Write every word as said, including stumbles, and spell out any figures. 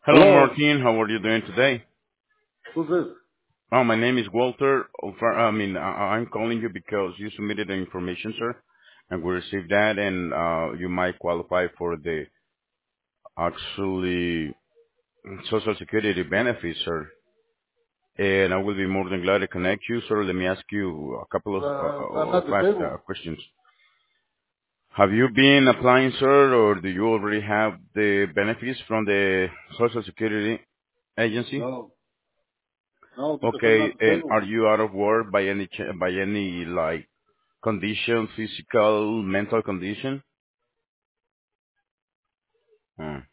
Hello, Hello, Martin. How are you doing today? who's this? Oh, my name is Walter. Over- I mean, I- I'm calling you because you submitted the information, sir, and we received that, and uh, you might qualify for the actually Social Security benefits, sir. And I will be more than glad to connect you, sir. Let me ask you a couple of, Uh, I'm uh, at of the fast uh, table. questions. Have you been applying, sir, or do you already have the benefits from the Social Security agency? No, no, because I'm Okay, at the and table. are you out of work by any ch- by any like condition, physical, mental condition? Hmm.